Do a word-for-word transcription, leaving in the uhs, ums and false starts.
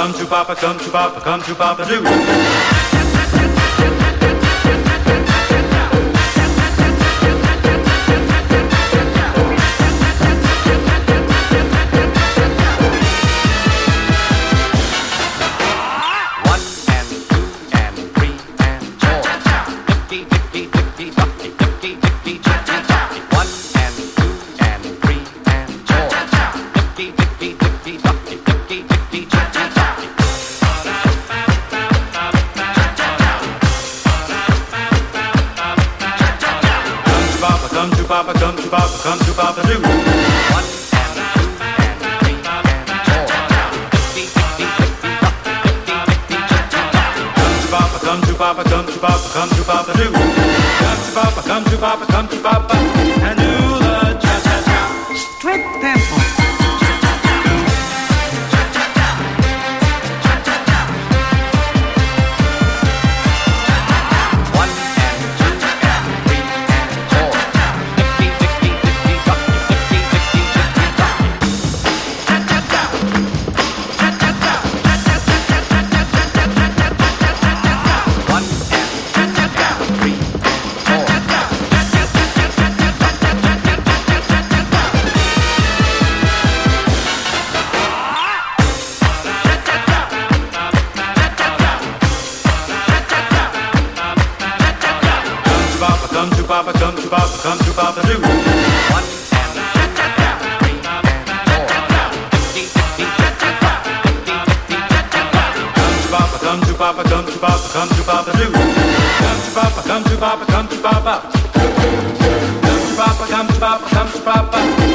come to Papa, come to Papa, come to Papa do. Papa, come to Papa, come to Papa do. One and two and three and four. Come to Papa, come to Papa, come to Papa, come to Papa do. Come to Papa, come to Papa, come to Papa, and do the cha cha cha. Strict tempo. Come to Papa, come to Papa, come to Papa do. One and two and three and four. Come to Papa, come to Papa, come to Papa do. Come to Papa, come to Papa, come to Papa. Come to Papa, come to Papa, come to Papa.